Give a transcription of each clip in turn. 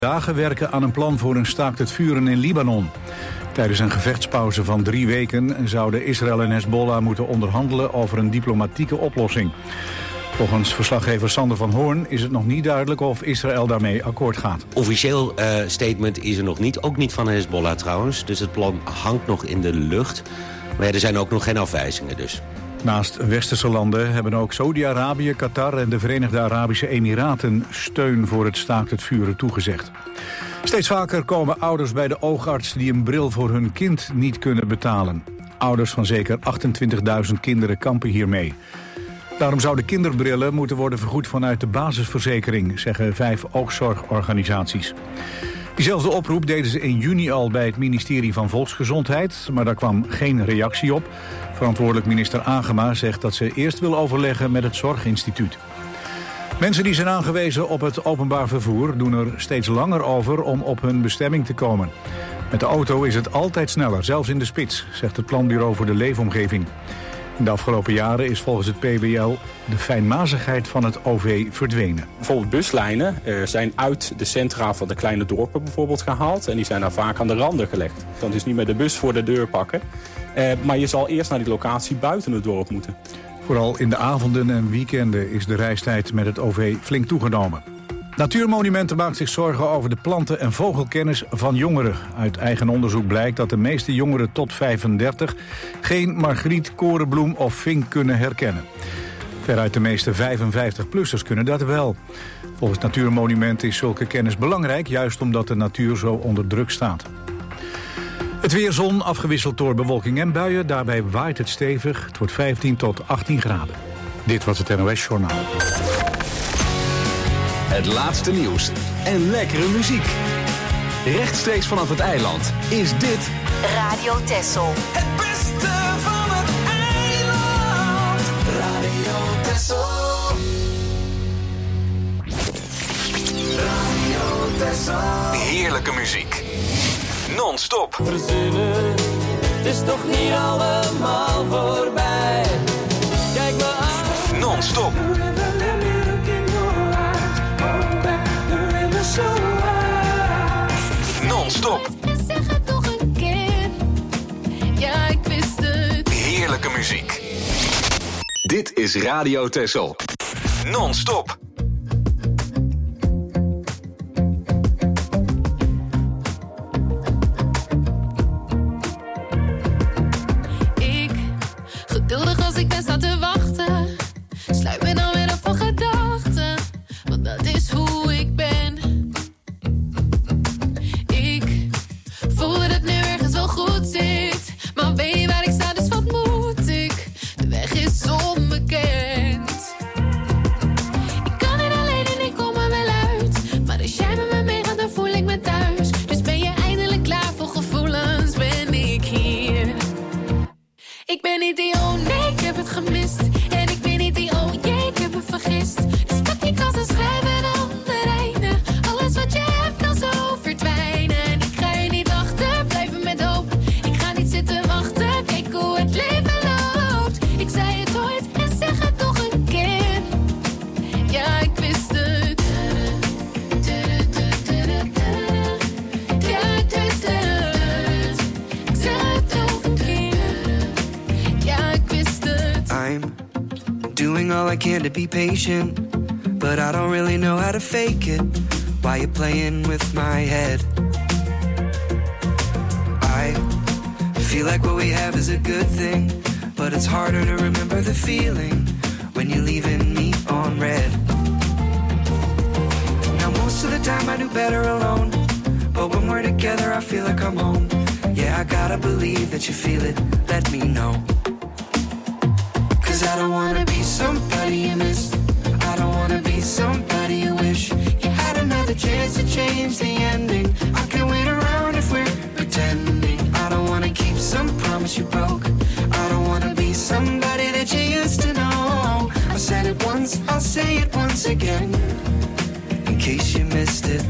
dagen werken aan een plan voor een staakt het vuren in Libanon. Tijdens een gevechtspauze van 3 weken zouden Israël en Hezbollah moeten onderhandelen over een diplomatieke oplossing. Volgens verslaggever Sander van Hoorn is het nog niet duidelijk of Israël daarmee akkoord gaat. Officieel statement is er nog niet, ook niet van Hezbollah trouwens. Dus het plan hangt nog in de lucht. Maar ja, er zijn ook nog geen afwijzingen dus. Naast westerse landen hebben ook Saudi-Arabië, Qatar en de Verenigde Arabische Emiraten steun voor het staakt het vuren toegezegd. Steeds vaker komen ouders bij de oogarts die een bril voor hun kind niet kunnen betalen. Ouders van zeker 28.000 kinderen kampen hiermee. Daarom zouden kinderbrillen moeten worden vergoed vanuit de basisverzekering, zeggen 5 oogzorgorganisaties. Diezelfde oproep deden ze in juni al bij het ministerie van Volksgezondheid, maar daar kwam geen reactie op. Verantwoordelijk minister Agema zegt dat ze eerst wil overleggen met het Zorginstituut. Mensen die zijn aangewezen op het openbaar vervoer doen er steeds langer over om op hun bestemming te komen. Met de auto is het altijd sneller, zelfs in de spits, zegt het Planbureau voor de Leefomgeving. In de afgelopen jaren is volgens het PBL de fijnmazigheid van het OV verdwenen. Bijvoorbeeld buslijnen zijn uit de centra van de kleine dorpen bijvoorbeeld gehaald. En die zijn daar vaak aan de randen gelegd. Dan dus niet met de bus voor de deur pakken. Maar je zal eerst naar die locatie buiten het dorp moeten. Vooral in de avonden en weekenden is de reistijd met het OV flink toegenomen. Natuurmonumenten maakt zich zorgen over de planten- en vogelkennis van jongeren. Uit eigen onderzoek blijkt dat de meeste jongeren tot 35 geen margriet, korenbloem of vink kunnen herkennen. Veruit de meeste 55-plussers kunnen dat wel. Volgens Natuurmonumenten is zulke kennis belangrijk, juist omdat de natuur zo onder druk staat. Het weer zon, afgewisseld door bewolking en buien. Daarbij waait het stevig. Het wordt 15 tot 18 graden. Dit was het NOS Journaal. Het laatste nieuws en lekkere muziek. Rechtstreeks vanaf het eiland is dit Radio Texel. Het beste van het eiland. Radio Texel. Radio Texel. heerlijke muziek. Non-stop. Verzinnen, het is toch niet allemaal voorbij. Kijk me aan. Non-stop. Non-stop. Zeg het nog een keer. Ja, ik wist het. Heerlijke muziek. Dit is Radio Texel. Non-stop. Ik, geduldig als ik ben, sta te wachten. Sluit me dan weer af van gedachten. Want dat is hoe ik ben. Ik voel dat het nu ergens wel goed zit. Maar weet niet waar ik sta, dus wat moet ik? De weg is onbekend. Ik kan niet alleen en ik kom er wel uit. Maar als jij met me meegaat, dan voel ik me thuis. Dus ben je eindelijk klaar voor gevoelens, ben ik hier. Ik ben niet die oh nee, ik heb het gemist. En ik ben niet die oh jee, ik heb het vergist. Dus pak je kans en schrijf een ander einde. Alles wat je hebt kan zo verdwijnen. En ik ga je niet achter, blijven met hoop. Ik ga niet zitten wachten, kijk hoe het leven loopt. Ik zei het ooit en zeg het nog een keer. Ja, ik wist het. Ja, ik wist het. Ik zeg het nog een keer. Ja, ik wist het. I'm doing all I can to be patient, but I don't really know how to fake it. Why you playing with my head? I feel like what we have is a good thing, but it's harder to remember the feeling when you're leaving me on red. Now most of the time I do better alone, but when we're together I feel like I'm home. Yeah, I gotta believe that you feel it, let me know. 'Cause I don't wanna be somebody you miss. I don't wanna be somebody you wish you had another chance to change the ending. I can wait around if we're pretending. I don't wanna keep some promise you broke. I don't wanna be somebody that you used to know. I said it once, I'll say it once again, in case you missed it.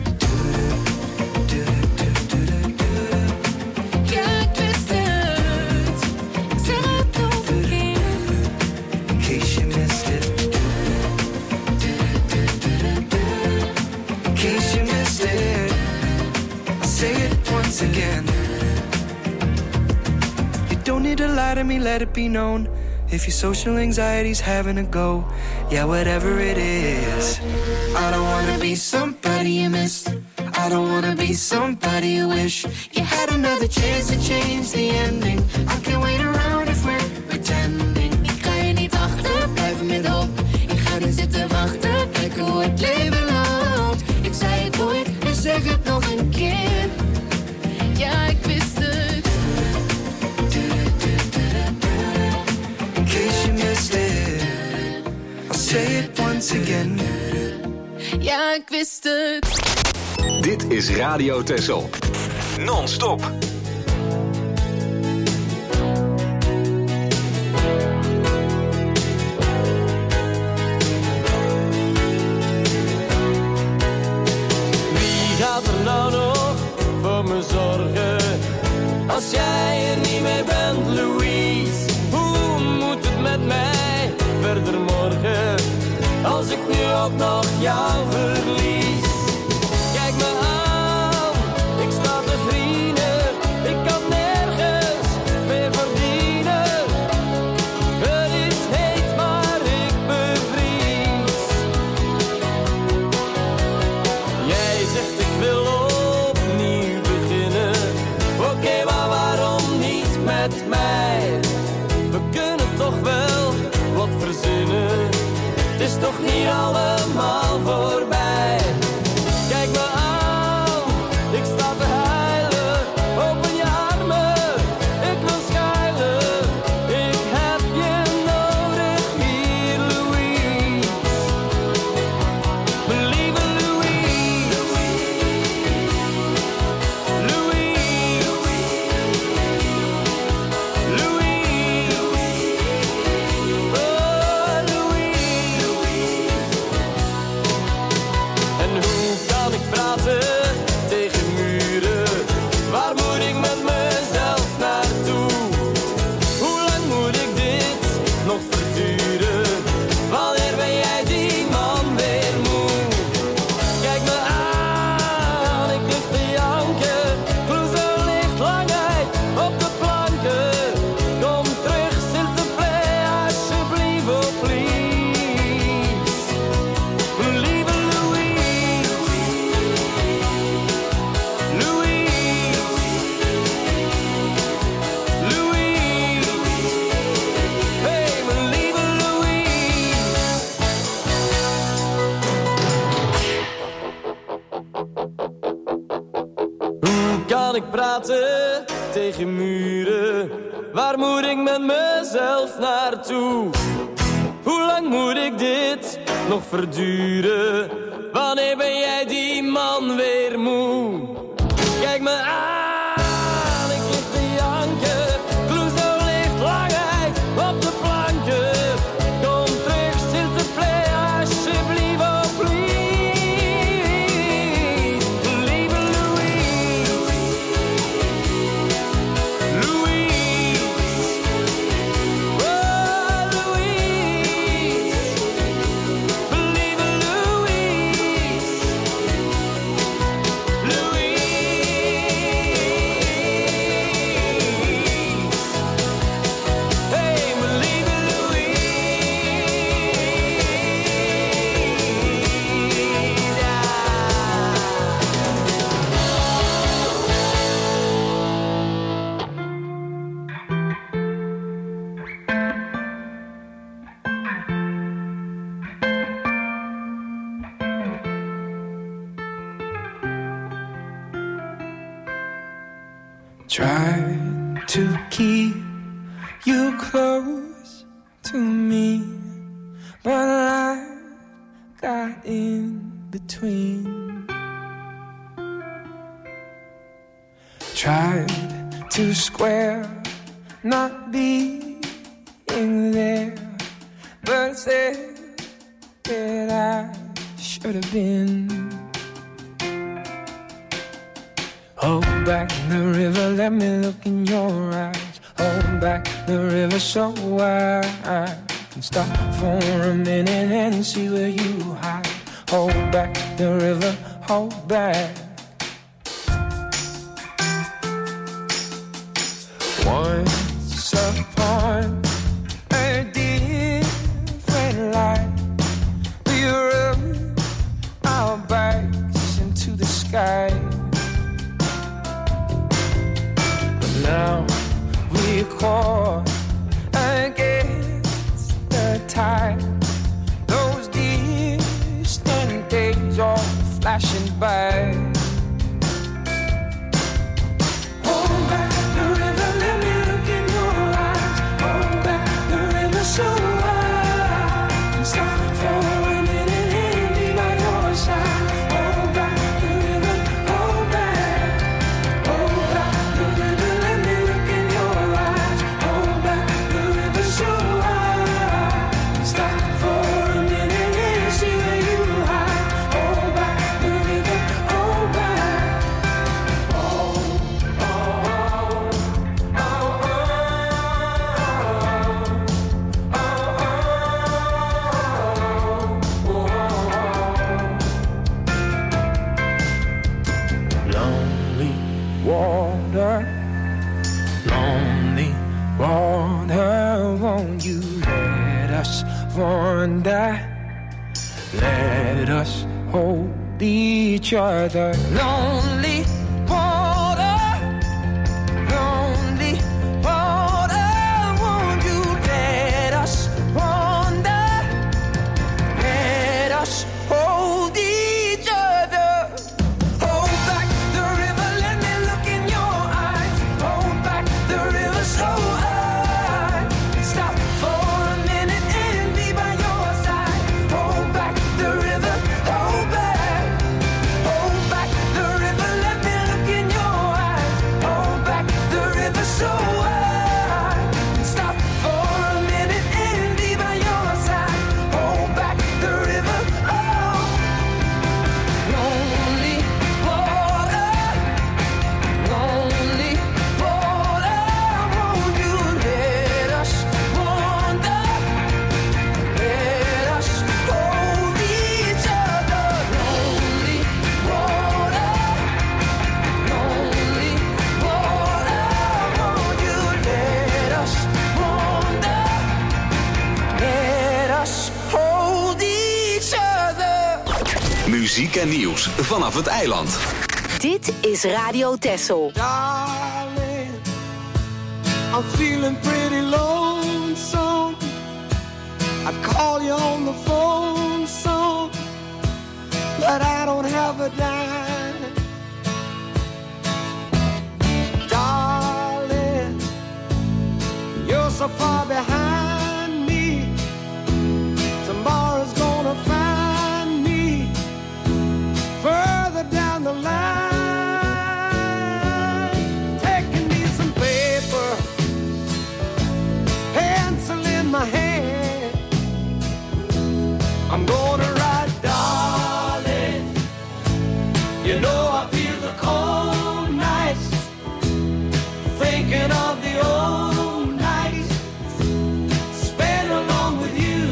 Ja, ik wist het. Ik zeg het nog een keer. In case you missed it. In case you missed it. once again. You don't need to lie to me, let it be known. If your social anxiety's having a go, yeah, whatever it is. I don't wanna be somebody you miss. I don't wanna be somebody you wish you had another chance to change the ending. I can't wait around if we're pretending. Ik ga je niet achterblijven met hoop. Ik ga niet zitten wachten, kijken hoe het leven loopt. Ik zei het ooit en zeg het nog een keer. Ja, ik wist het. In case you missed it, I'll say it once again. Ja, ik wist het. Dit is Radio Texel. Non-stop. Wie gaat er nou nog voor me zorgen? Als jij er niet meer bent, Louise. Hoe moet het met mij verder morgen? Als ik nu ook nog jou verlies. Kijk me aan, ik sta te vrienden. Ik kan nergens meer verdienen. Het is heet, maar ik bevries. Jij zegt ik wil opnieuw beginnen. Oké, maar waarom niet met mij? We kunnen toch wel wat verzinnen. Het is toch niet allemaal voorbij. Kijk me aan, ik sta te huilen. Open je armen, ik wil schuilen. Ik heb je nodig hier, Louise. Mijn lieve Louise. Louise. Louise. Oh, Louise. En hoe kan ik praten tegen muren? Waar moet ik met mezelf naartoe? Hoe lang moet ik dit nog verduren? Wanneer ben jij die man weer moe? Kijk me aan, ik lig te janken. Clouseau ligt lang uit op de planken. Kom terug, s'il te plaît, alsjeblieft, oh please. Mijn lieve Louise. Louise. Louise. Hey, mijn lieve Louise. Hoe kan ik praten tegen muren? Waar moet ik met mezelf naartoe? Hoe lang moet ik dit nog verduren? Wanneer ben jij die man weer moe? Kijk me aan, ik lig te janken. Clouseau ligt lang uit op de planken. Kom terug, s'il te plaît, alsjeblieft, oh please. Lieve Louise. Louise. Oh, Louise. Lieve Louise. Try to keep you close to me, but I got in between. Tried to square not being there, but said that I should have been. Hold back the river, let me look in your eyes. Hold back the river so I can stop for a minute and see where you hide. Hold back the river, hold back. sky. But now we're caught against the tide. Those distant days are flashing by. Hold back the river, let me look in your eyes. Hold back the river so wide. And stop for a minute and be by your side. Hold back the river, hold back. Hold back the river, let me look in your eyes. Hold back the river so wide. And stop for a minute and see where you hide. Hold back the river, hold back. Lonely water, lonely water, won't you let us wander? Let us hold each other. Lonely water, lonely water, won't you let us wander? Let us hold each other. Hold back the river, let me look in your eyes. Hold back the river so high. Stop for a minute and be by your side. Hold back the river, hold back. Hold back the river, let me look in your eyes. Hold back the river so high. Stop for a minute and be by your side. Hold back the river, oh. Lonely water, lonely water, won't you let us wander? Let us hold each other. Lonely water, lonely water, won't you let us wander? Let us hold each other. Muziek en nieuws vanaf het eiland. Dit is Radio Texel. Darling, I'm feeling pretty lonesome. I'd call you on the phone some, but I don't have a dime. Darling, you're so far behind me. Tomorrow's gonna find me further down the line. Taking me some paper, pencil in my hand. I'm gonna write, darling. You know I feel the cold nights, thinking of the old nights spent along with you.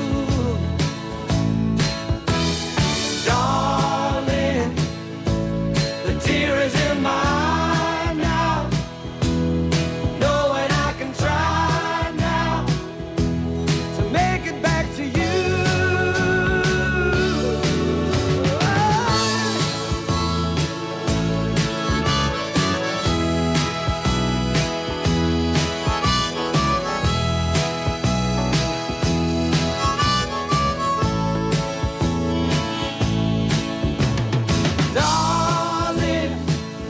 Darling, the tear is in my eye now, knowing I can try now to make it back to you. Darling,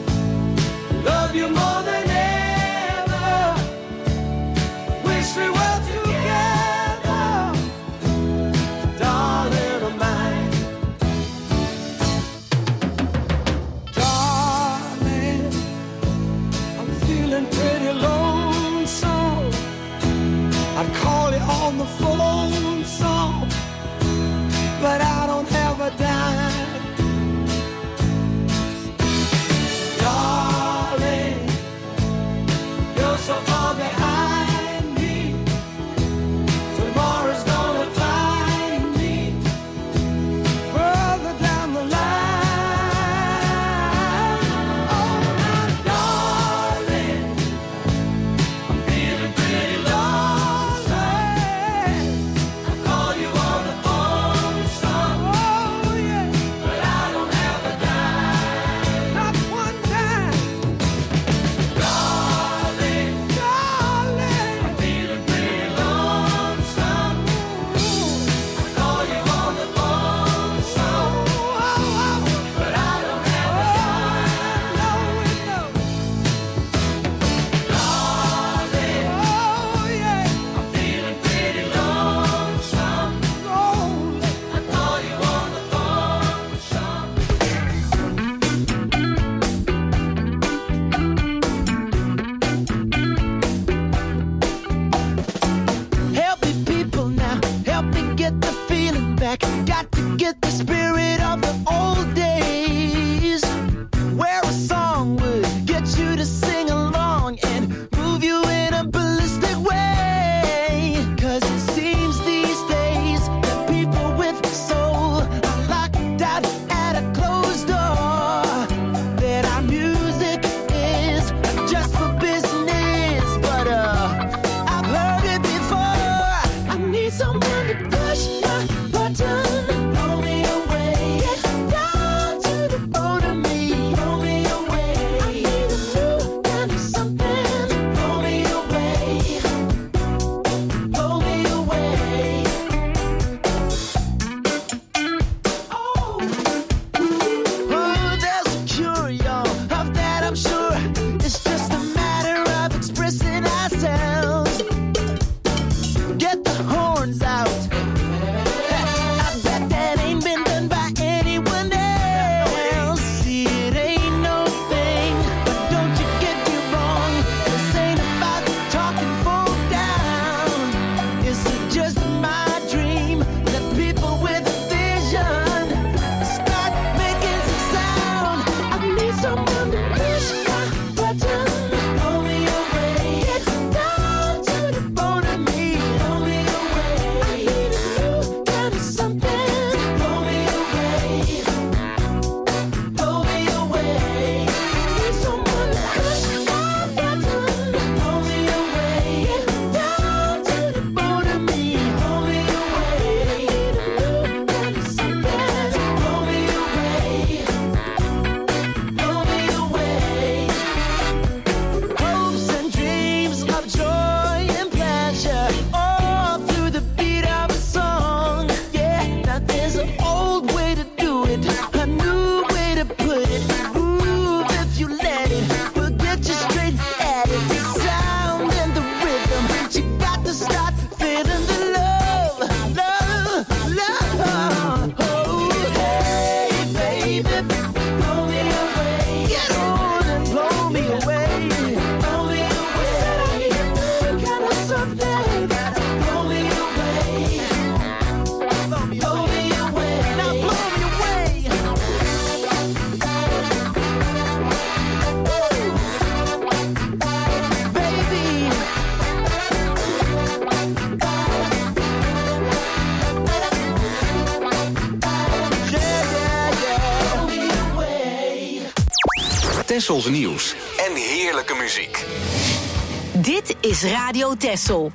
Tessels nieuws en heerlijke muziek. Dit is Radio Tessel.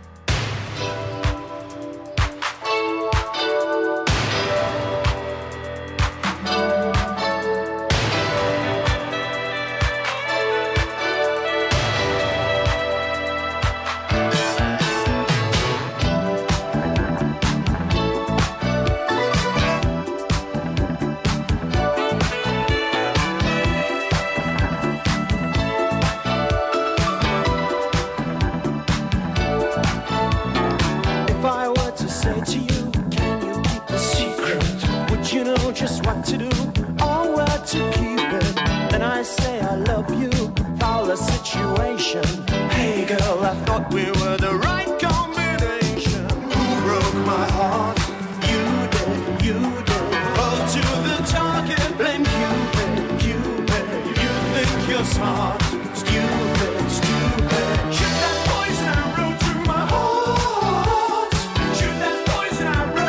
Just what to do or where to keep it. Then I say I love you, foul the situation. Hey girl, I thought we were the right combination. Who broke my heart? You did, you did. Hold to the target, blame Cupid, Cupid. You think you're smart, stupid, stupid. Shoot that poison arrow to my heart. Shoot that poison arrow.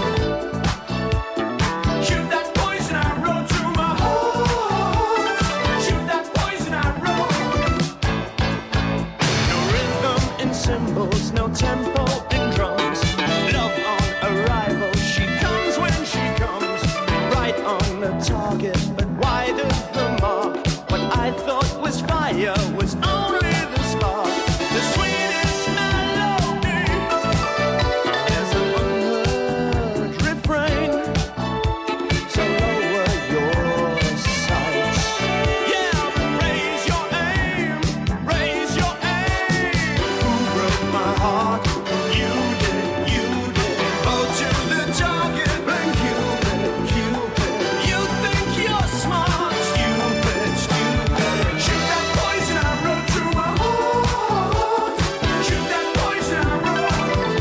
No tempo in drums, love on arrival. She comes when she comes, right on the target, but wide of the mark. What I thought was fire was only the spark, the sweetest melody. There's an unheard refrain, so lower your sights. Yeah, raise your aim, raise your aim. Who broke my heart? You did, you did. Go to the target, bang Cupid, Cupid. You think you're smart, stupid, stupid. Shoot that poison arrow to my heart. Shoot that poison arrow.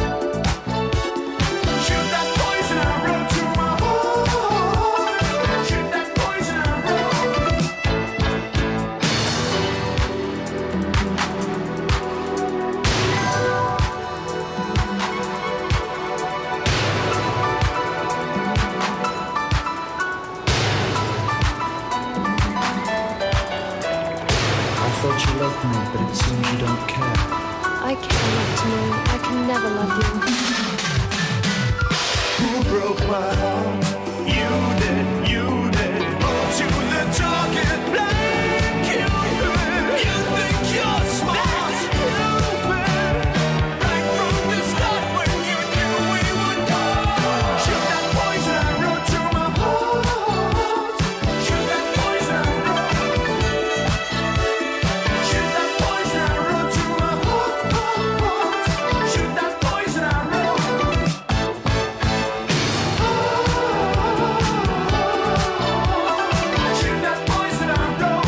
Shoot that poison arrow to my heart. Shoot that poison arrow. I thought you loved me, but it seems you don't care. I care not to know. I can never love you. Who broke my heart? You did, you did. Go to the target, blame Cupid. You think you're smart, stupid. Right from the start when you knew we would go. Shoot that poison arrow to my heart. Shoot that poison arrow. Shoot that poison arrow to my heart. Shoot that poison arrow. Shoot that poison arrow.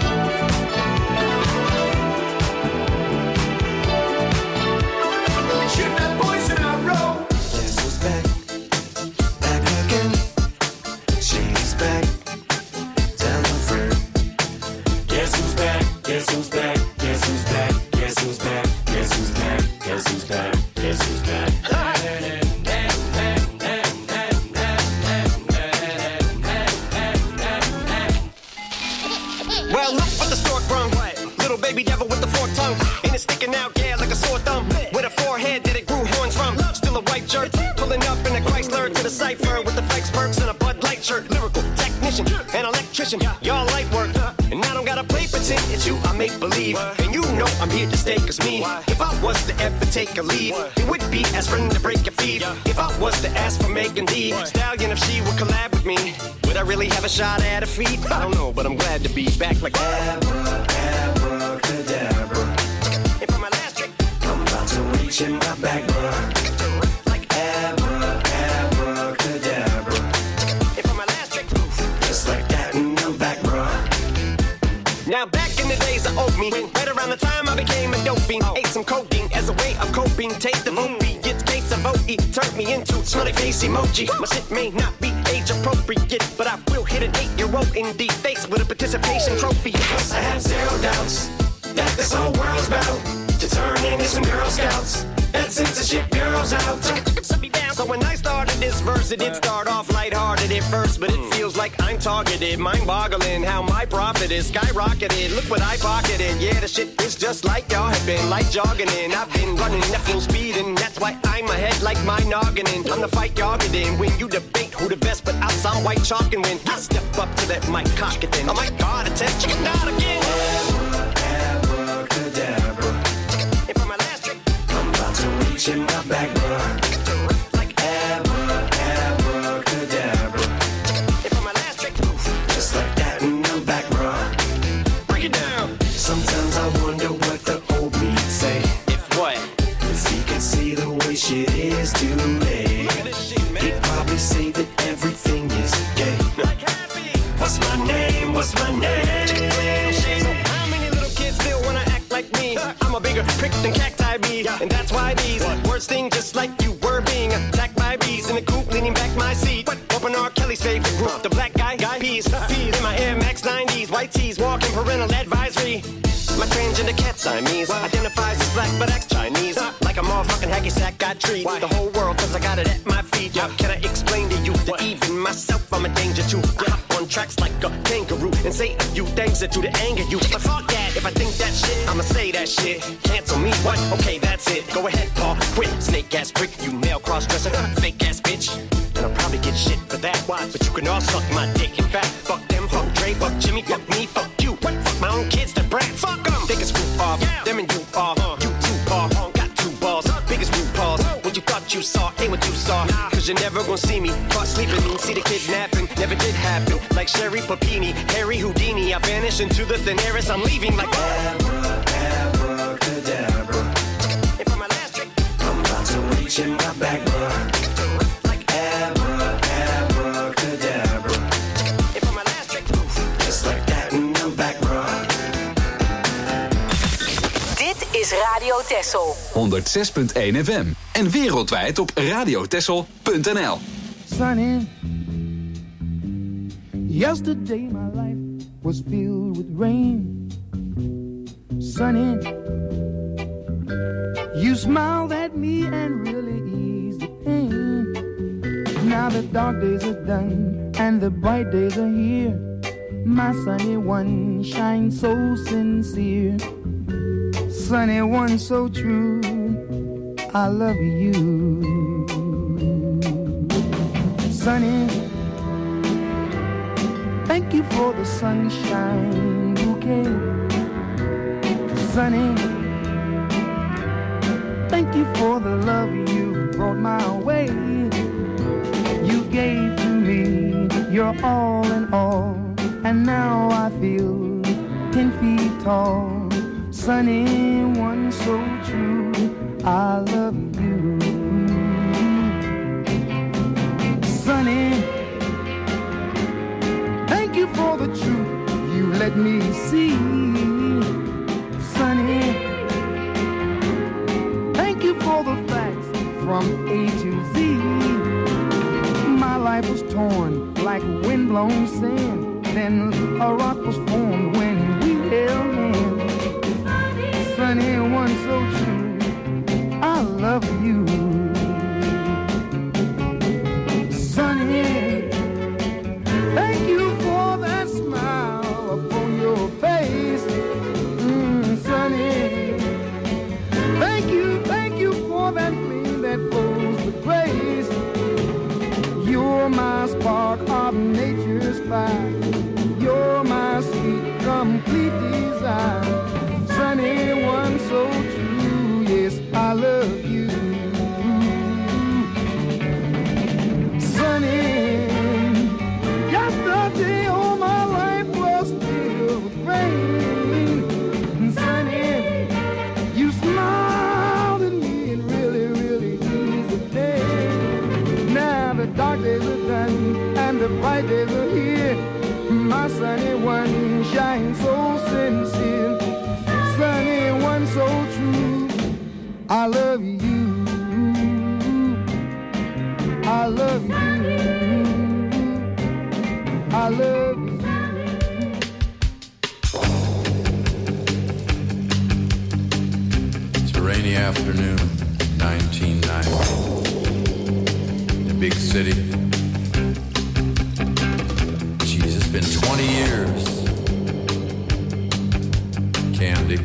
Shoot that poison arrow. Guess who's back? Back again. She's back. Tell a friend. Guess who's back? Guess who's back? Guess who's back? Guess who's back? Guess who's back? Guess who's back? Guess who's back? Well, look what the stork brung. Little baby devil with the forked tongue. And it's sticking out, yeah, like a sore thumb. With a forehead that it grew horns from. Still a white shirt. Pulling up in a Chrysler to the cipher with the flex perks and a Bud Light shirt. Lyrical technician, an electrician. Y'all light work. And I don't gotta play pretend. It's you I make believe. And you know I'm here to stay, cause me. If I was to ever take a leave, it would be aspirin to break your feet. If I was to ask for Megan D Stallion, if she would collab with me, would I really have a shot at her feet? I don't know, but I'm glad to be back like Abracadabra. And for my last trick, I'm about to reach in my back, bruh. like Abracadabra. and for my last trick, Just like that, and I'm back, bruh. now back in the days of old me, right around the time I became a dope fiend, ate some codeine as a way of coping. Take the movie, get case of OE, turned me into smiley face emoji. My shit may not be age appropriate, but I will hit an 8-year-old in the face with a participation trophy. Cause I have zero doubts that this whole world's about to turn into some Girl Scouts. That censorship bureau's out. So when I started this verse, it did start off lighthearted at first, but it feels like I'm targeted. Mind-boggling how my profit is skyrocketed. Look what I pocketed. Yeah, the shit is just like y'all have been, like jogging in. I've been running at full speed, and that's why I'm ahead like my noggin. I'm the fight y'all get in. When you debate who the best, but I'll sound white chalk, and when I step up to that mic, cock it then. Oh my God, attempt chicken out again. Abracadabra. And for my last trick, I'm about to reach in my back, bro. Sometimes I wonder what the old me'd say. If what? If he could see the way shit is today, he'd probably say that everything is gay. What's my name? What's my name? So how many little kids still wanna act like me? I'm a bigger prick than cacti bee, and that's why these words sting just like you were being attacked by bees in the coop, leaning back my seat. Open R. Kelly's favorite group, the black guy peas. In my Air Max 90s, white tees, walking parental advisory. My transgender cat Siamese identifies as black but acts Chinese. Like a motherfucking hacky sack, got treat the whole world cause I got it at my feet. How can I explain to you that even myself I'm a danger to? I hop on tracks like a kangaroo and say a few things that do to anger you. But fuck that, if I think that shit, I'ma say that shit. Cancel me, what? Okay, that's it. Go ahead, Paul, quit. Snake ass prick, you male cross-dresser, fake ass bitch. And I'll probably get shit for that. But you can all suck my dick. In fact, fuck them, fuck Dre, fuck Jimmy, fuck me, fuck you. What? Fuck my own kids, that brat. Fuck them. They can screw off. Them and you are. You too are. Got two balls. Biggest root balls. What you thought you saw ain't what you saw. Cause you're never gonna see me caught sleeping. See the kidnapping. Never did happen. Like Sherry Papini, Harry Houdini. I vanish into the thin air as I'm leaving like abracadabra. And for my last trick, I'm about to reach in my back, bro. Is Radio Texel 106.1 FM en wereldwijd op radiotexel.nl. Sunny, yesterday my life was filled with rain. Sunny, you smiled at me and really eased the pain. Now the dark days are done and the bright days are here. My sunny one shines so sincere. Sunny one so true, I love you. Sunny, thank you for the sunshine bouquet. Sunny, thank you for the love you brought my way. You gave to me your all in all, and now I feel 10 feet tall. Sunny one so true, I love you. Sunny, thank you for the truth you let me see. Sunny, thank you for the facts from A to Z. My life was torn like windblown sand, then a rock was formed when we held hands. Sunny one so true, I love you. Sunny, thank you for that smile upon your face. Sunny, thank you for that gleam that flows with grace. You're my spark of nature's fire. You're my sweet, complete desire. Sunny one so true, yes, I love you. Sunny, yesterday all my life was filled with rain. Sunny, you smiled at me and really, really eased the day. Now the dark days are done and the bright days are here. My sunny one shines so sincere. Sunny one so true, I love you. I love you. I love you. It's a rainy afternoon, 1990. The big city. Jeez, it's been 20 years. Candy,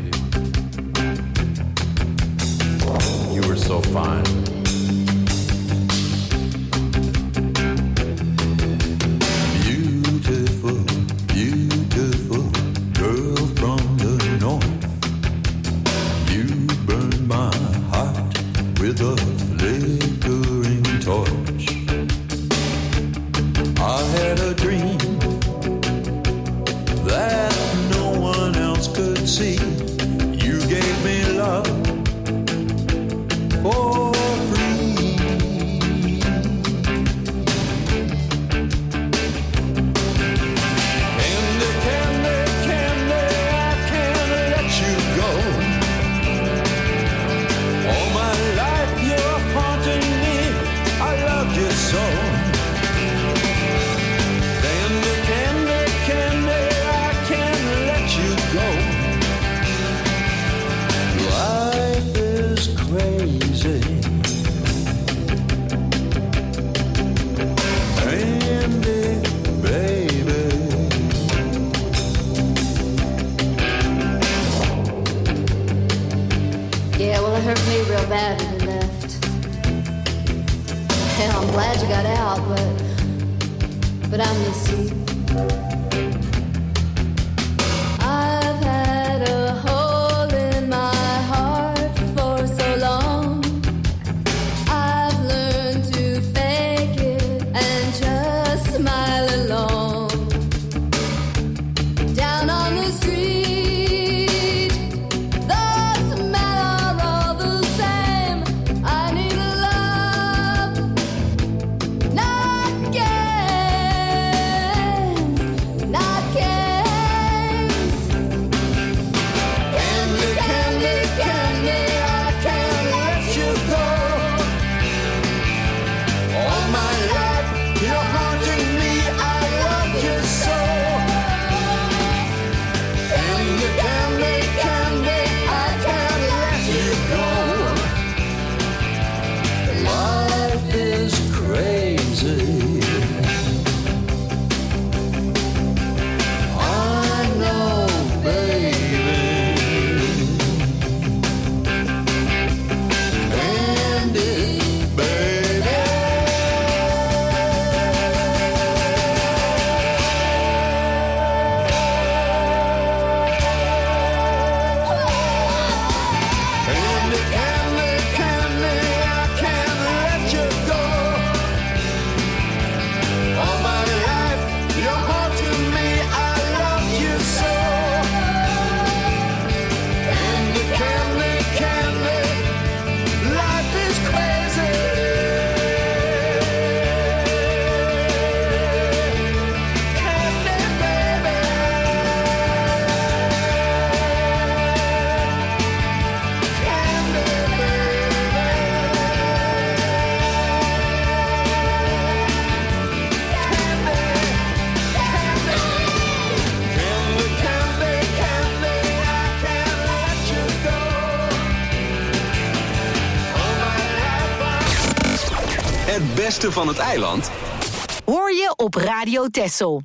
you were so fine. Beautiful, beautiful girl from the north. You burned my heart with a flickering torch. I had a dream that no one else could see. You gave me love for free. Candy, candy, candy, I can't let you go. All my life you're haunting me, I love you so. Candy, candy, candy, I can't let you go. Life is crazy. Candy, baby. Yeah, well, it hurt me real bad when you left. Hell, I'm glad you got out, but I miss you. I've had a hole in my heart for so long. I've learned to fake it and just smile along. Down on the street, the smell all the same. I need a love, not games, not games. Candy, candy, candy, I can't let you go. All my life you're haunting me, I love you so. Candy, candy, candy, I can't let you go. Life is crazy. I know, baby. Candy, baby. Candy, candy, candy, I can't let you go. All my life you're haunting me, I love you so. Candy, candy, candy, life is crazy. Candy, baby. Candy, Candy, candy, candy, I can't let you go. All my life Het beste van het eiland Hoor je op Radio Texel.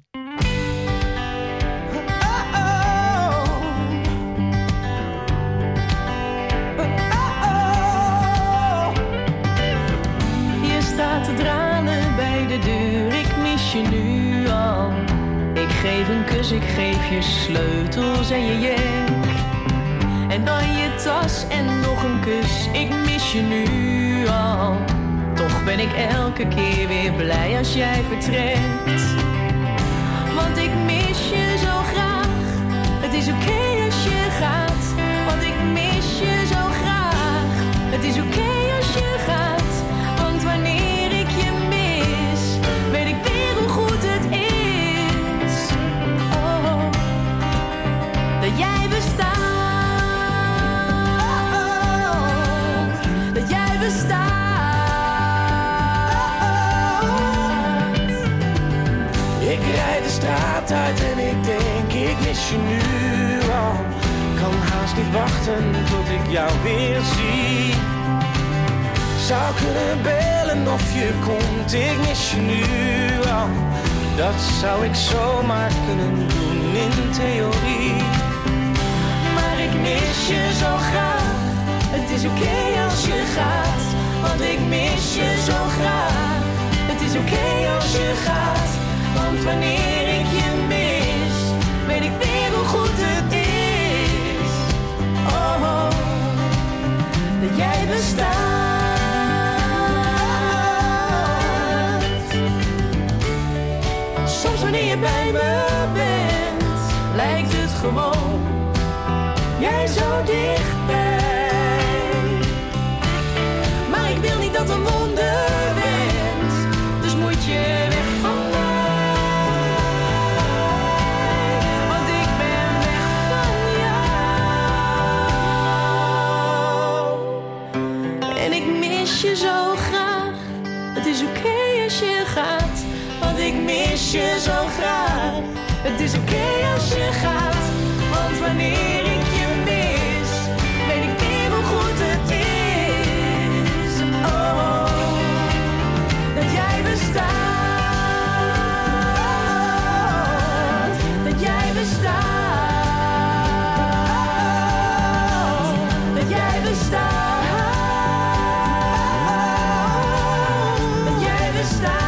Je staat te dralen bij de deur, ik mis je nu al. Ik geef een kus, ik geef je sleutels en je jek. En dan je tas en nog een kus, ik mis je nu al. Toch ben ik elke keer weer blij als jij vertrekt. Want ik mis je zo graag, het is oké als je gaat. Want ik mis je zo graag, het is oké als je gaat. Want wanneer ik je mis, weet ik weer hoe goed het is. Oh, dat jij bestaat, dat jij bestaat. Ik rijd de straat uit en ik denk, ik mis je nu al. Kan haast niet wachten tot ik jou weer zie. zou kunnen bellen of je komt, ik mis je nu al. Dat zou ik zomaar kunnen doen in theorie. Maar ik mis je zo graag. Het is oké als je gaat, want ik mis je zo graag. Het is oké als je gaat, want wanneer ik je mis, weet ik weer hoe goed het is. Oh, dat jij bestaat. Soms wanneer je bij me bent, lijkt het gewoon jij zo dichtbij. Maar ik wil niet dat een wonder bent, dus moet je weg van mij. Want ik ben weg van jou. En ik mis je zo graag. Het is oké als je gaat, want ik mis je zo graag. Het is oké als je gaat, want wanneer ik je mis, weet ik weer hoe goed het is. Oh, dat jij bestaat. Dat jij bestaat. Dat jij bestaat. Dat jij bestaat.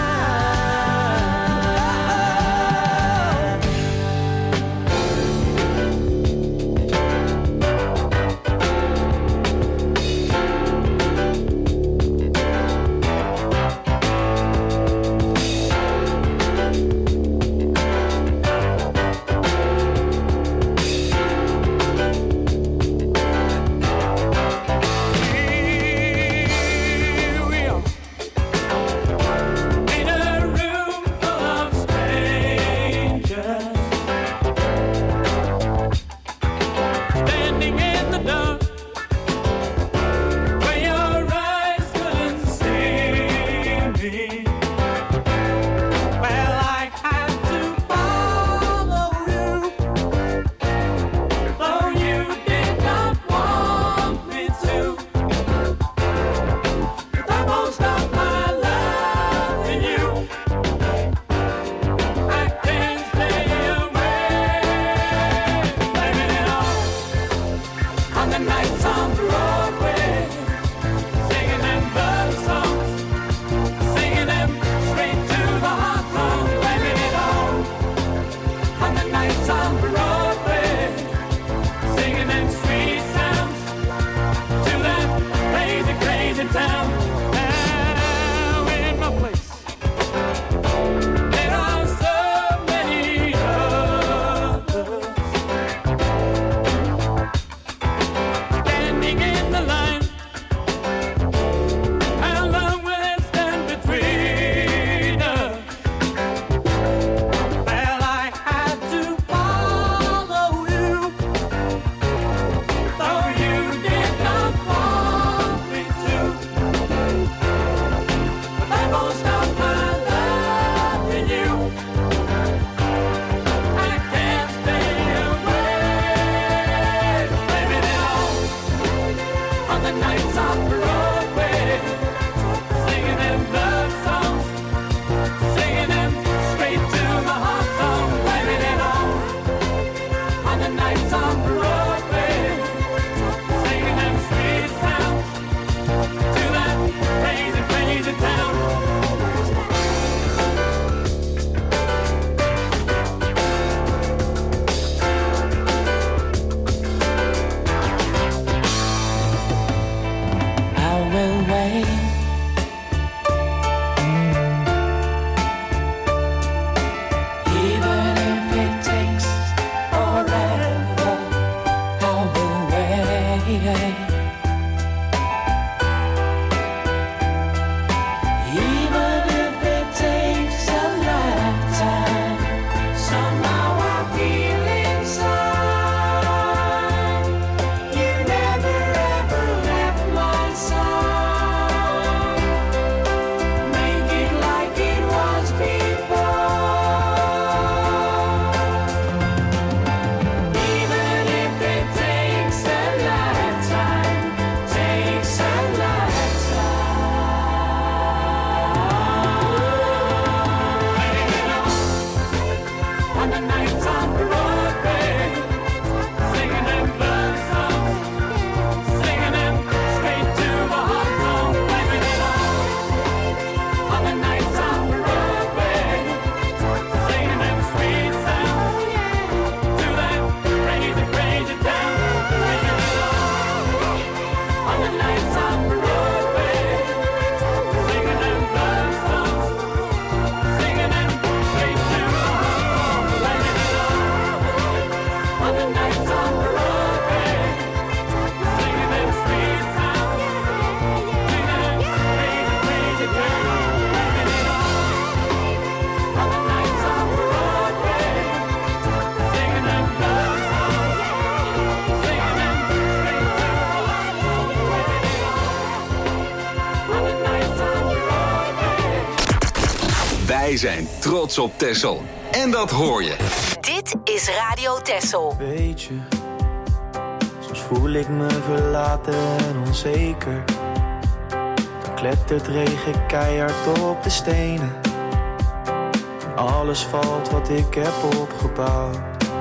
Wij zijn trots op Texel. En dat hoor je. Dit is Radio Texel. Weet je, soms voel ik me verlaten en onzeker. Dan klettert regen keihard op de stenen. En alles valt wat ik heb opgebouwd.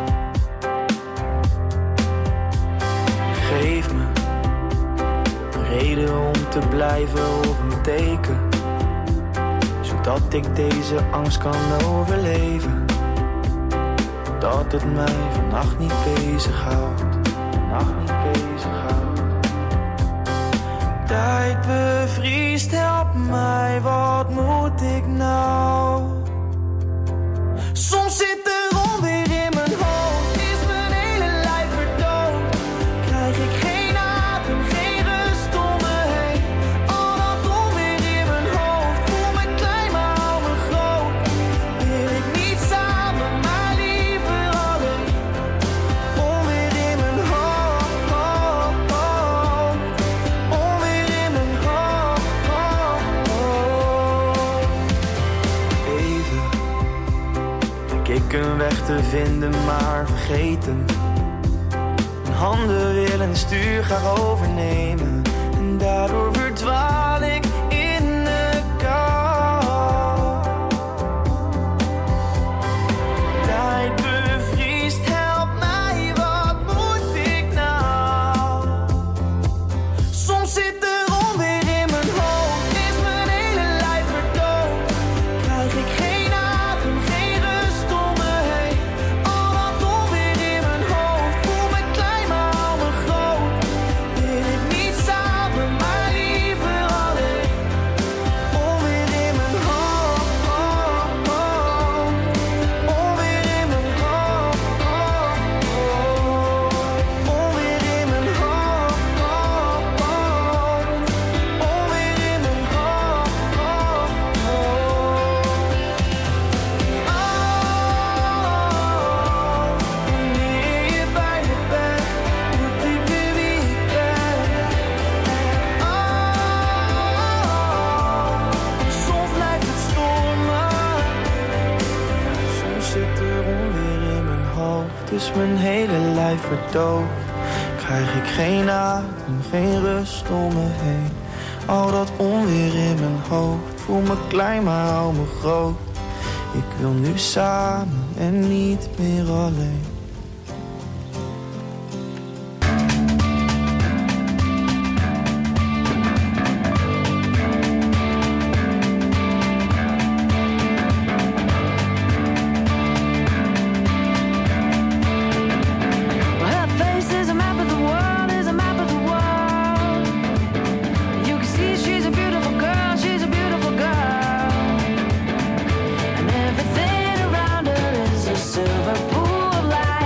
Geef me een reden om te blijven of een teken, zodat ik deze angst kan overleven. Dat het mij vannacht niet bezighoudt. Tijd bevriest, help mij, wat moet ik nou? Soms zit er onweer in mijn hoofd, is mijn hele lijf verdoofd. Krijg ik geen adem, geen rust om me heen. Al dat onweer in mijn hoofd, voel me klein maar hou me groot. Wil ik niet samen, maar liever alleen. Onweer in mijn hoofd, onweer in mijn hoofd. Even denk ik een weg te vinden, maar vergeet hem. Mijn handen willen het stuur graag overnemen. En daardoor verdwaal ik in de kou. Tijd bevriest, help mij, wat moet ik nou? Soms zit er onweer in mijn hoofd, is mijn hele lijf verdoofd. Krijg ik geen adem, geen rust om me heen. Al dat onweer in mijn hoofd, voel me klein maar hou me groot. Wil ik niet samen, maar liever alleen. Onweer in mijn hoofd, onweer in mijn hoofd, onweer in mijn hoofd, onweer in mijn hoofd. Wanneer je bij me bent, moet ik weer wie ik ben. Soms blijft het stormen, soms zit er onweer in mijn hoofd, is mijn hele lijf verdoofd. Krijg ik geen adem, geen rust om me heen. Al dat onweer in mijn hoofd, voel me klein maar hou me groot. Ik wil nu samen en niet meer alleen. Her face is a map of the world, is a map of the world. You can see she's a beautiful girl, she's a beautiful girl. And everything around her is a silver pool of light.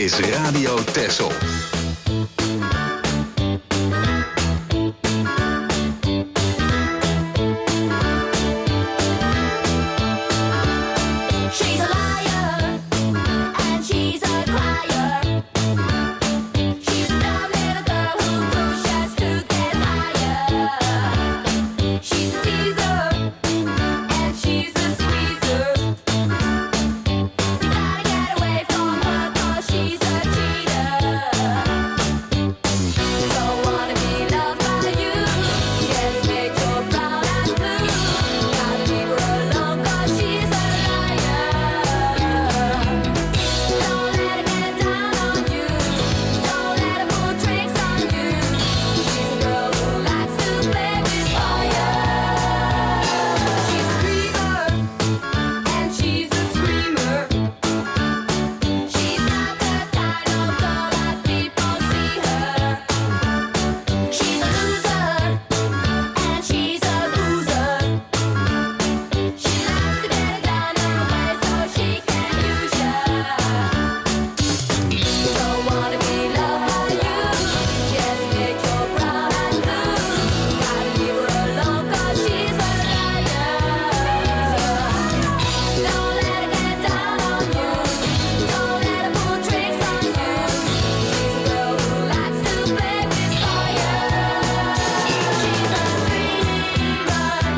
is Radio Texel. She's a liar, and she's a crier. She's a dumb little girl who pushes to get higher. She's a teaser, and she's a squeezer. You gotta get away from her 'cause she's a cheater. Don't wanna be loved by you, just make your brown eyes blue. Gotta leave her alone 'cause she's a liar. Don't let her get down on you. Don't let her put tricks on you. She's a girl who likes to play with fire. She's a dreamer, and she's a screamer. She's not the kind of girl that people see her. She's a loser, and she's a boozer. She likes to get it done her way so she can use ya. Don't wanna be loved by you, just make your brown eyes blue. Gotta leave her alone 'cause she's a liar. Don't let her get down on you, don't let her put tricks on you. She's a girl who likes to play with fire. She's a dreamer.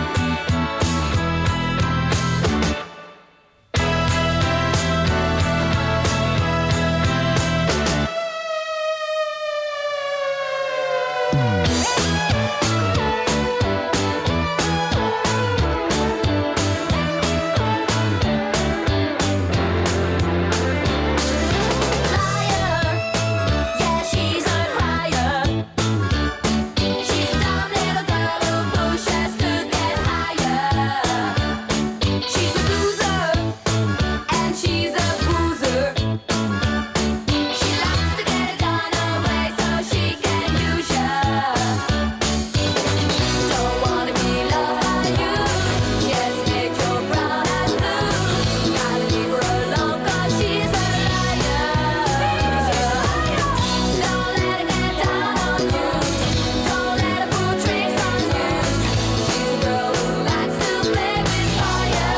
Yeah, she's a crier. She's a dumb little girl who pushes to get higher. She's a loser, and she's a boozer. She likes to get it done her way so she can use ya. Don't wanna be loved by you, just make your brown eyes blue. Gotta leave her alone 'cause she's a liar. Don't let her get down on you, don't let her put tricks on you. She's a girl who likes to play with fire.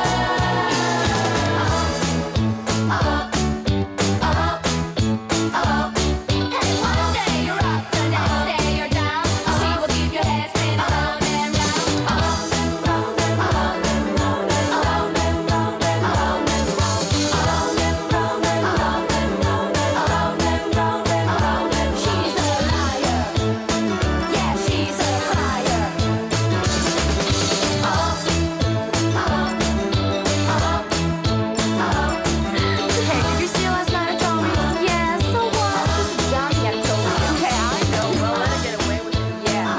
And one day you're up, the next day you're down. She will keep your head spinning round and round, round and round and round and round and round and round and round and round and round and round and round and round and round and round and. She's a liar, yeah, she's a crier. Hey, did you see last night at Tony's? Yeah, so what? Just a junkie at Tony's. Okay, I know. Well, let her get away with it. Yeah.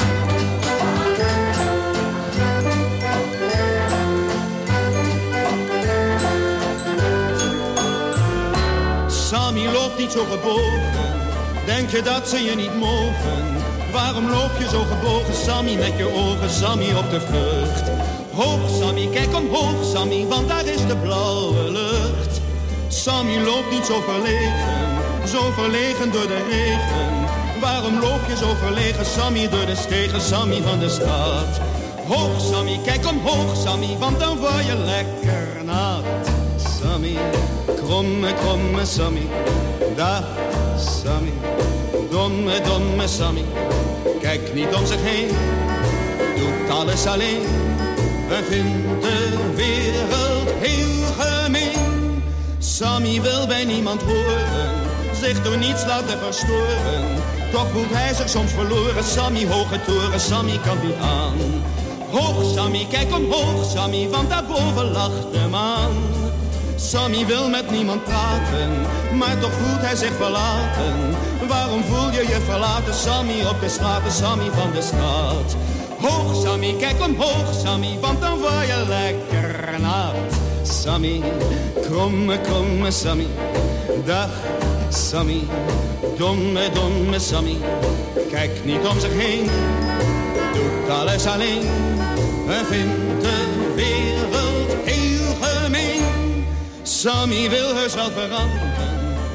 Sammy loopt niet zo gebogen, denk je dat ze je niet mogen? Waarom loop je zo gebogen, Sammy, met je ogen, Sammy, op de vlucht? Hoog, Sammy, kijk omhoog, Sammy, want daar is de blauwe lucht. Sammy loopt niet zo verlegen door de regen. Waarom loop je zo verlegen, Sammy, door de stegen, Sammy van de stad? Hoog, Sammy, kijk omhoog, Sammy, want dan word je lekker nat. Sammy, kromme, kromme Sammy, dag Sammy, domme, domme Sammy. Kijk niet om zich heen, doet alles alleen. Hij vindt de wereld heel gemeen. Sammy wil bij niemand horen, zich door niets laten verstoren. Toch voelt hij zich soms verloren, Sammy, hoge toren, Sammy kan niet aan. Hoog Sammy, kijk omhoog Sammy, want daarboven lacht de maan. Sammy wil met niemand praten, maar toch voelt hij zich verlaten. Waarom voel je je verlaten, Sammy, op de straten, Sammy van de stad? Hoog Sammy, kijk omhoog Sammy, want dan word je lekker nat. Sammy, kromme, kromme Sammy, dag Sammy, domme, domme Sammy. Kijk niet om zich heen, doet alles alleen. Hij vindt de wereld heel gemeen. Sammy wil heus wel veranderen,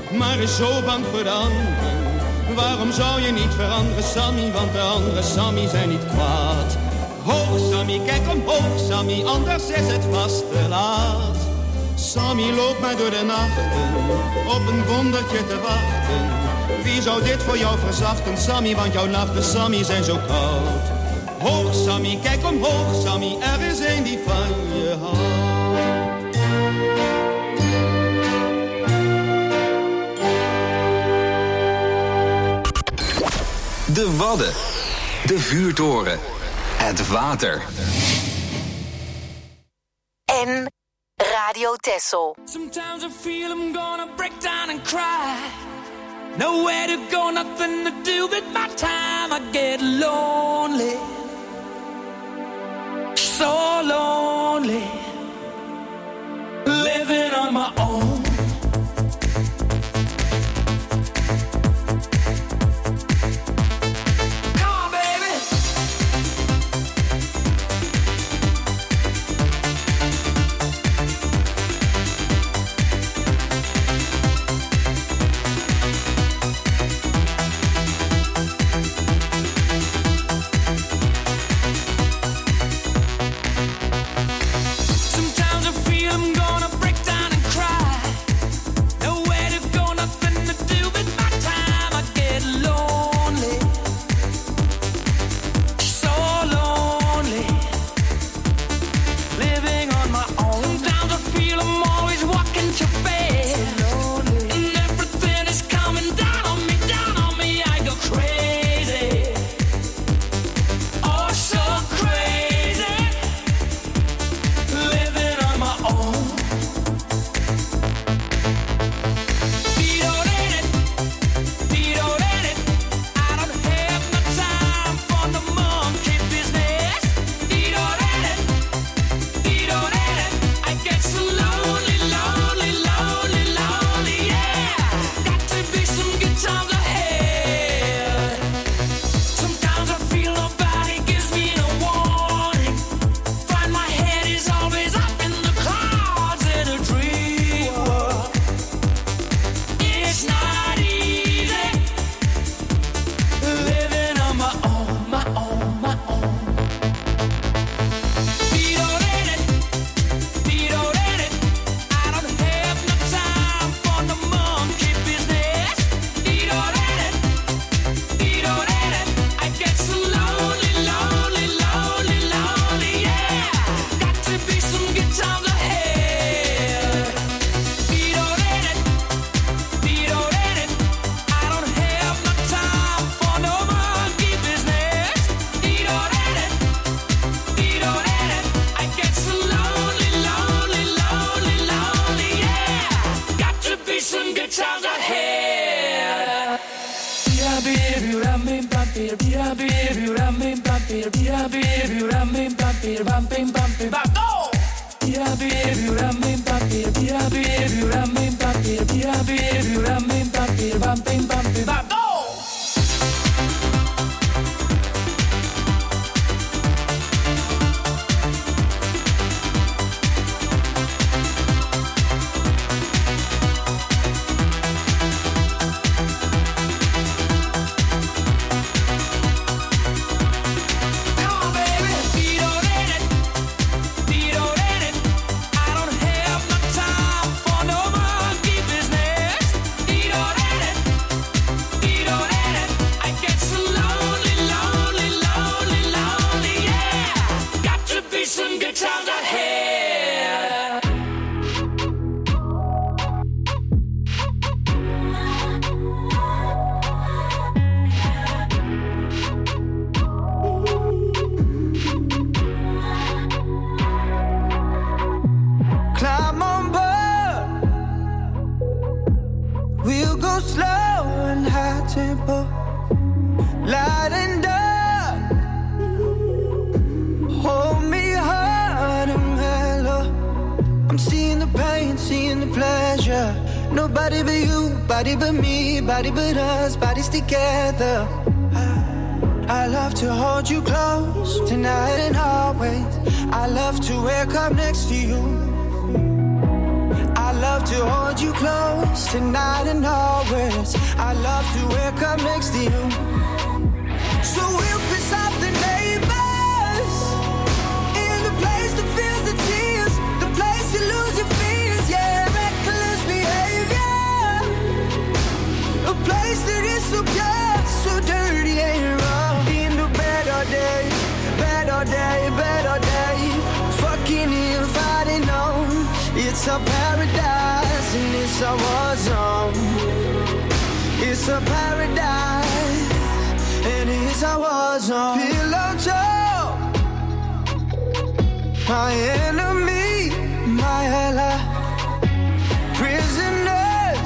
maar is zo bang voor de anderen. Waarom zou je niet veranderen, Sammy, want de andere Sammy zijn niet kwaad. Hoog, Sammy, kijk omhoog, Sammy, anders is het vast te laat. Sammy loopt maar door de nachten, op een wondertje te wachten. Wie zou dit voor jou verzachten, Sammy, want jouw nachten, Sammy, zijn zo koud. Hoog, Sammy, kijk omhoog, Sammy, er is een die van je houdt. De Wadden, de vuurtoren, het water. En Radio Texel. Sometimes I feel I'm gonna break down and cry. Nowhere to go, nothing to do with my time. I get lonely, so lonely, living on my own. Nobody but you, body but me, body but us, bodies together. I love to hold you close, tonight and always. I love to wake up next to you. I love to hold you close tonight and always. I love to wake up next to you. So we'll piss off the neighbors in the place that feels the tears, the place you lose your fears, yeah, reckless behavior, a place that is so pure, so dirty and raw. In the bed all day, bed all day, bed all day, fucking and fighting on. It's a paradise and it's a war zone. It's a paradise and it's a war zone. Pillow talk, my enemy, my ally. Prisoners,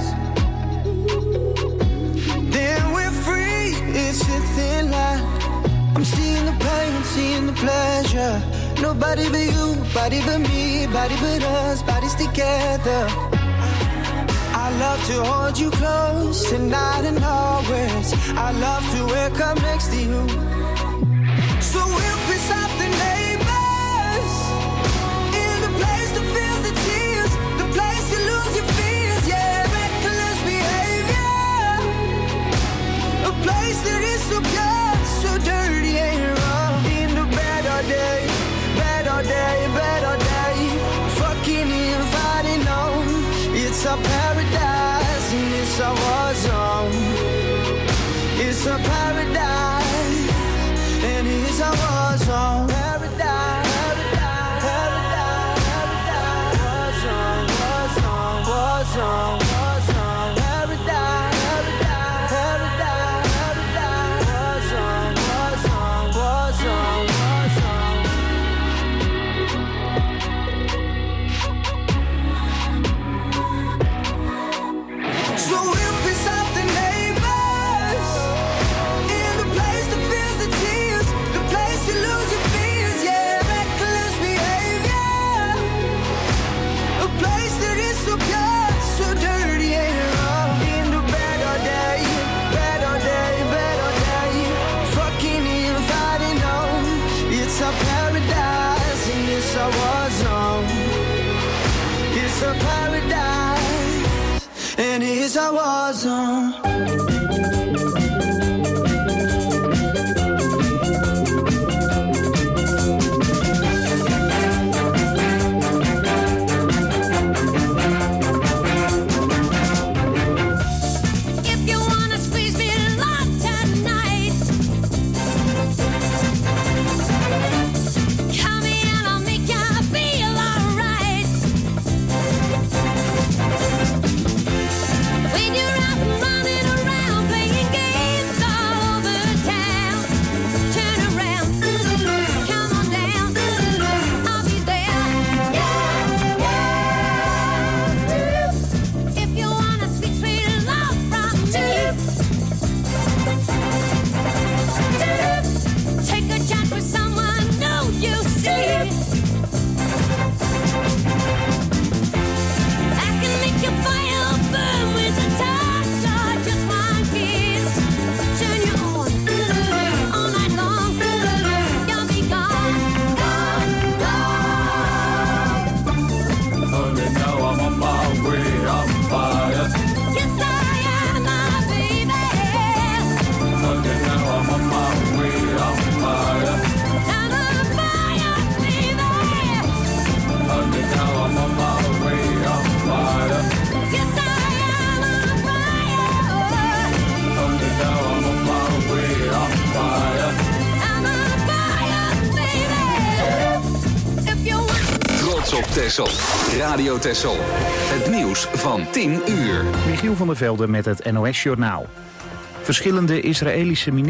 then we're free. It's a thin line. I'm seeing the pain, seeing the pleasure. Nobody but you, body but me, body but us, bodies together. I love to hold you close tonight and always. I love to wake up next to you. So we'll piss off the neighbors in the place that feels the tears, the place you lose your fears, yeah, reckless behavior, a place that is so pure, so dirty and raw. In the bed all day, bed all day, bed all day, fucking and fighting on. It's a paradise and it's a war zone. It's a paradise and it's a war zone. Paradise, paradise, paradise, war zone, war zone, war zone, war zone. Paradise, paradise, paradise, paradise, war zone, war zone, war zone, war zone. So we'll piss off the neighbors in the place that feels the tears, the place you lose your fears, yeah, reckless behavior, a place that is so pure, so dirty and raw. In the bed all day, bed all day, bed all day, fucking and fighting on. It's a paradise and it's a war zone. It's a paradise and it's a war zone. If you wanna squeeze me love tonight, come in, I'll make you feel alright. When you're out running around playing games all over town, turn around, come on down, I'll be there. If you want a sweet, sweet love from me, take a chance with someone new you see. I can make your fire burn with a touch or just one kiss. Turn you on all night long. You'll be gone, gone, gone. Honey, now I'm on my way, I'm fired. Yes, I am, my baby. Honey, now I'm on my way, I'm fired. I'm on fire, baby. Honey, now I'm on my way, I'm fired. Yes, I am on fire. Honey, now I'm on my way, I'm fired. I'm on fire, baby. If you want. Trots op Texel. Radio Texel. Het nieuws van 10 uur. Michiel van der Velde met het NOS-journaal. Verschillende Israëlische ministers